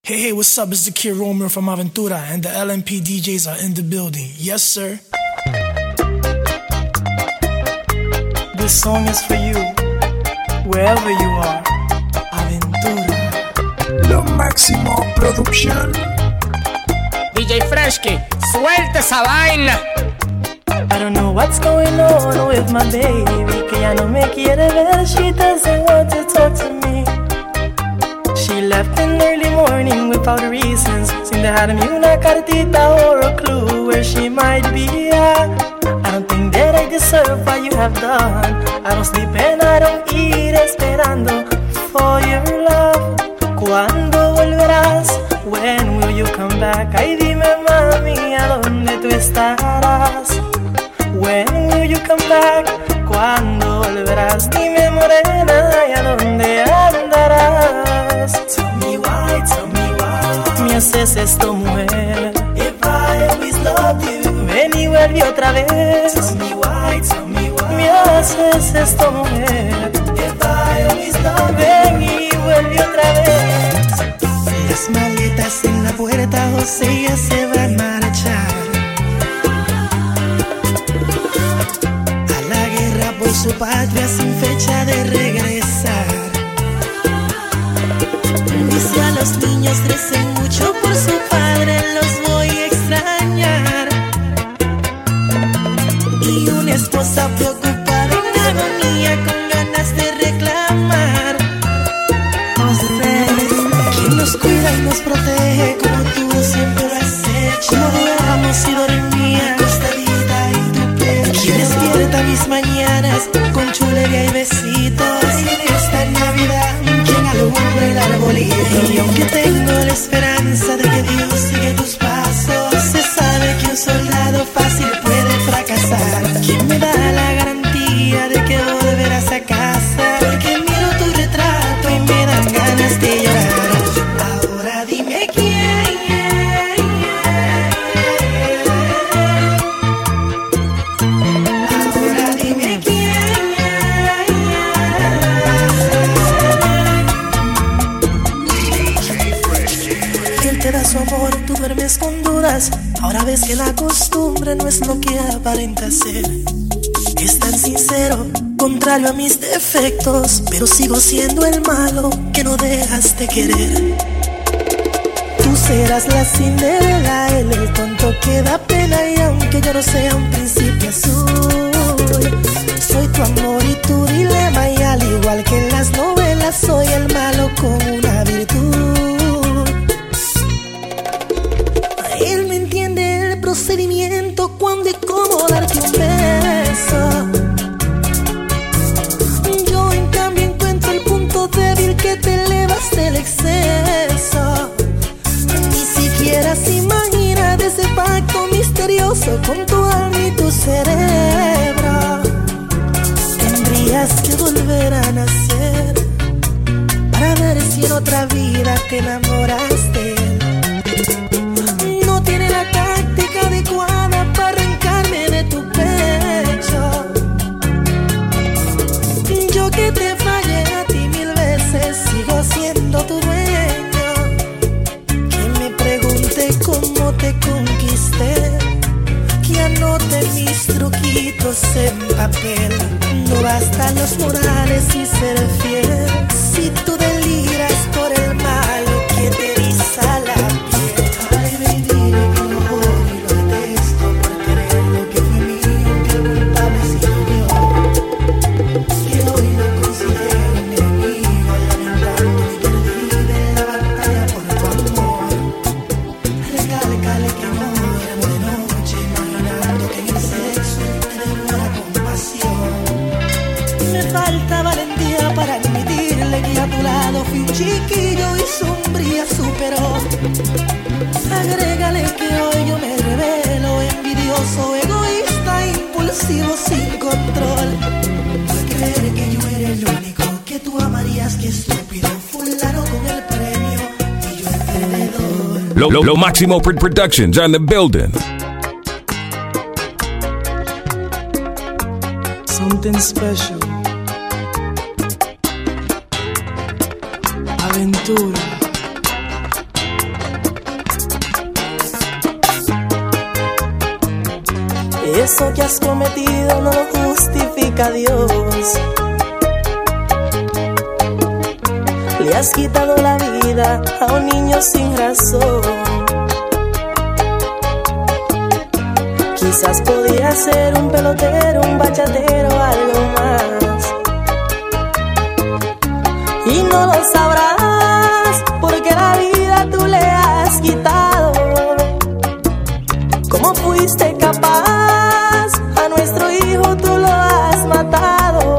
Hey, what's up? It's the Kid Romer from Aventura, and the LMP DJs are in the building. Yes, sir. This song is for you, wherever you are. Aventura. Lo Máximo Production. DJ Freshky, suelta esa vaina. I don't know what's going on with my baby, que ya no me quiere ver. She doesn't want to talk to me. She left in early morning without reasons. Sin dejarme una cartita or a clue where she might be at. I don't think that I deserve what you have done. I don't sleep and I don't eat esperando for your love. ¿Cuándo volverás? When will you come back? Ay, dime mami, ¿a dónde tú estarás? When will you come back? ¿Cuándo volverás? Dime morena, ¿y a dónde andarás? Tell me why. Me haces esto, mujer. If I always loved you. Ven y vuelve otra vez. Tell me why. Me haces esto, mujer. If I always loved you. Ven y vuelve otra vez. Las maletas en la puerta, José ya se va a marchar. A la guerra por su patria sin fecha de regresar. Dice a los niños recen mucho por su padre, los voy a extrañar. Y una esposa preocupada en agonía con ganas de reclamar. Quien nos cuida y nos protege como tú siempre lo has hecho. No duermas y dormía acostadita en tu pecho. Quien despierta mis mañanas con chulería y besitos. Y en esta Navidad quien alumbra el arbolito. Y aunque tengo la esperanza de que Dios sigue tus pasos, se sabe que un soldado fácil puede fracasar. ¿Quién me da la garantía de que volverás a casa? Porque miro tu retrato y me dan ganas de llorar. Ahora dime quién. Ahora dime quién. Él te da su amor, tú duermes con dudas. Ahora ves que la costumbre no es lo que aparenta ser. Es tan sincero, contrario a mis defectos, pero sigo siendo el malo que no dejas de querer. Tú serás la Cinderela, él el tonto que da pena. Y aunque yo no sea un príncipe azul, soy tu amor y tu dilema. Y al igual que en las novelas, soy el malo con una virtud. Él me entiende el procedimiento, cuándo y cómo darte un beso. Yo en cambio encuentro el punto débil, que te elevas del exceso. Ni siquiera se imagina de ese pacto misterioso con tu alma y tu cerebro. Tendrías que volver a nacer para ver si en otra vida te enamoras de él. No tiene la táctica adecuada para arrancarme de tu pecho. Yo que te fallé a ti 1000 veces, sigo siendo tu dueño. Que me pregunte cómo te conquisté, que anote mis truquitos en papel. No bastan los morales y ser fiel, si tú deliras por el malo que te eriza la piel. Ay, baby, dile que lo odio y lo detesto por querer lo que fue mío, que el culpable soy yo. Que hoy lo considero un enemigo, lamentando mi perdida en la batalla por tu amor. Recálcale que no duermo de noche, imaginando que en el sexo te debo la compasión. Me falta valentía para admitirle que a tu lado fui un chiquillo y su hombría superó. Agrégale que hoy yo me revelo, envidioso, egoísta, impulsivo, sin control. Al creer que yo era el único que tú amarías, que estúpido, fulano con el premio y yo el perdedor. Lo Máximo Productions on the building. Something special. Aventura. que eso que has cometido no lo justifica Dios. Le has quitado la vida a un niño sin razón. Quizás podía ser un pelotero, un bachatero, algo más. Y no lo sabrás porque la vida tú le has quitado. ¿Cómo fuiste capaz? A nuestro hijo tú lo has matado.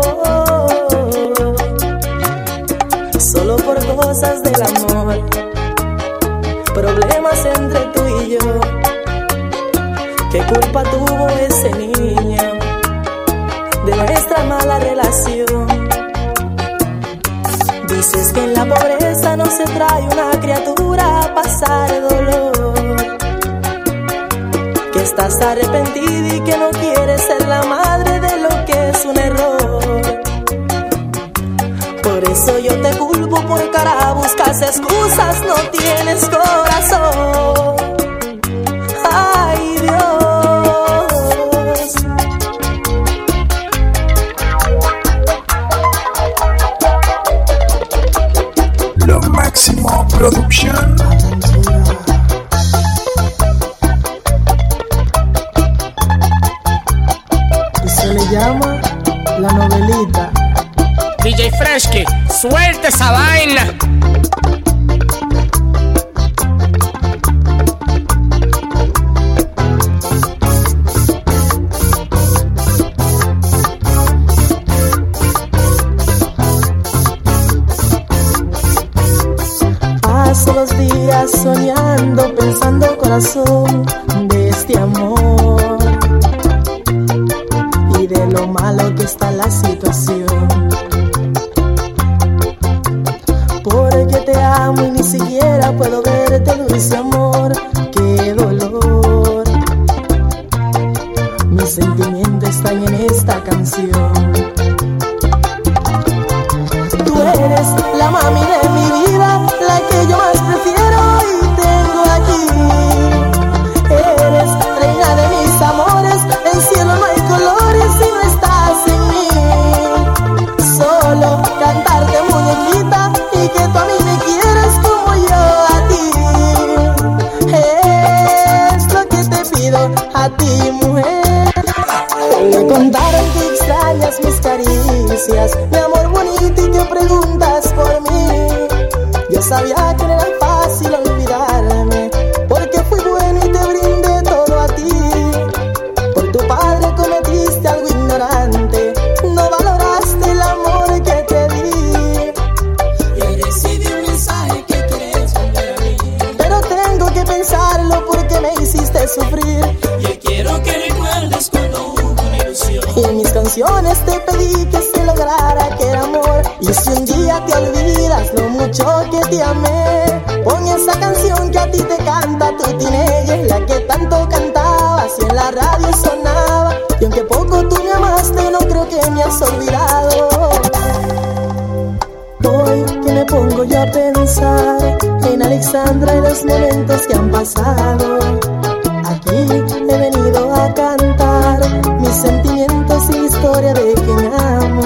Solo por cosas del amor, problemas entre tú y yo. ¿Qué culpa tuvo ese niño de nuestra mala relación? Dices que en la pobreza no se trae una criatura a pasar dolor, que estás arrepentida y que no quieres ser la madre de lo que es un error. Por eso yo te culpo, porque ahora buscas excusas, no tienes corazón. Ay, Dios. Lo Máximo Producción. Y se le llama La Novelita. DJ Fresky, suelta esa vaina. Paso los días soñando, pensando corazón de este amor y de lo malo que está la situación. Porque te amo y ni siquiera puedo verte, dulce amor, qué dolor. Mis sentimientos están en esta canción. Tú eres la mami de mi vida, la que yo más prefiero y tengo aquí. Eres reina de mis amores, en cielo no hay colores si no estás en mí. Solo cantarte muñequita y que tú a mí me quieras como yo a ti. Es lo que te pido a ti, mujer. Me contaron que extrañas mis caricias, mi amor bonito, y que preguntas por mí. Yo sabía que no era fácil olvidarme, porque fui bueno y te brindé todo a ti. Por tu padre cometiste algo ignorante, no valoraste el amor que te di. Y hoy recibí un mensaje que quieres volver a mí, pero tengo que pensarlo porque me hiciste sufrir. Y quiero que recuerdes cuando hubo una ilusión. Y en mis canciones te pedí que se lograra aquel amor. Y si un día te olvidas lo mucho que te amé, pon esa canción que a ti te canta tu teenager, la que tanto cantabas y en la radio sonaba. Y aunque poco tú me amaste, no creo que me has olvidado. Hoy que me pongo yo a pensar en Alexandra y los momentos que han pasado, aquí he venido a cantar mis sentimientos y historia de quien amo.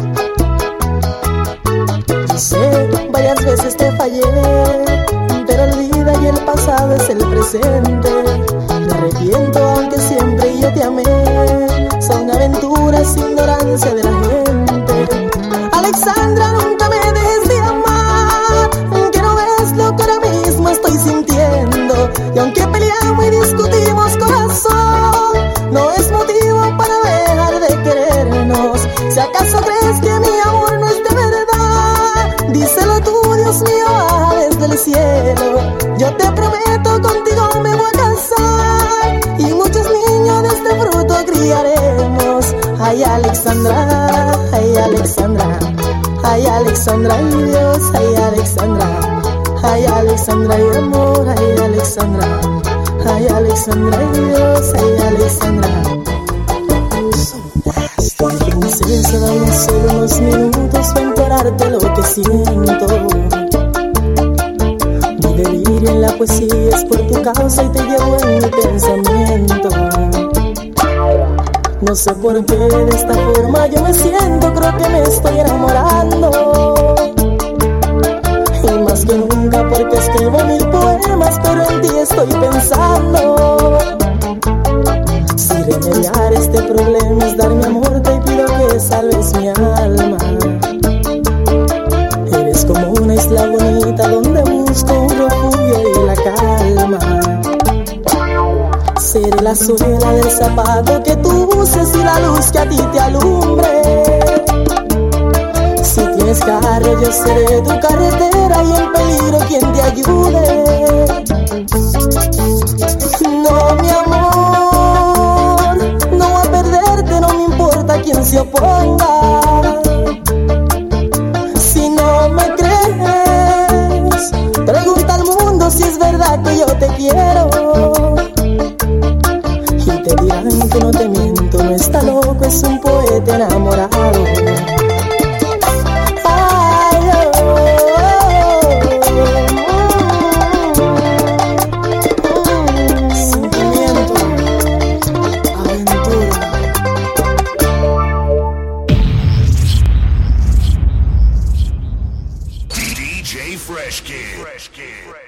Yo sé, varias veces te fallé, pero olvida y el pasado es el presente. Me arrepiento aunque siempre yo te amé, son aventuras, ignorancia de la gente. Alexandra, nunca me dejes de amar, que no ves lo que ahora mismo estoy sintiendo. Y aunque peleamos y discutimos, corazón, no es motivo para dejar de querernos. Si acaso crees que mi amor no es de verdad, díselo tú, Dios mío, baja desde el cielo. Yo te prometo, contigo me voy a casar y muchos niños de este fruto criaremos. Ay, Alexandra, ay, Alexandra, ay, Alexandra, ay, Dios, ay, Alexandra, ay, Alexandra, ay, amor, ay, Alexandra, ay, Alexandra, ay, Dios, ay, Alexandra. Princesa, dame solo unos minutos para enterarte lo que siento. Mi delirio en la poesía es por tu causa y te llevo en mi pensamiento. No sé por qué de esta forma yo me siento, creo que me estoy enamorando. Y más que nunca porque escribo 1000 poemas, pero en ti estoy pensando. Si remediar este problema es dar mi amor, te pido que salves mi alma. Eres como una isla bonita donde busco un refugio y la calma. Seré la suela del zapato que tú uses y la luz que a ti te alumbre. Si tienes carro yo seré tu carretera y en peligro quien te ayude. No, mi amor, no voy a perderte, no me importa quién se oponga. Si no me crees, pregunta al mundo si es verdad que yo te quiero. Y te dirán que no te miento, no está loco, es un poeta enamorado. DJ Fresh Kid.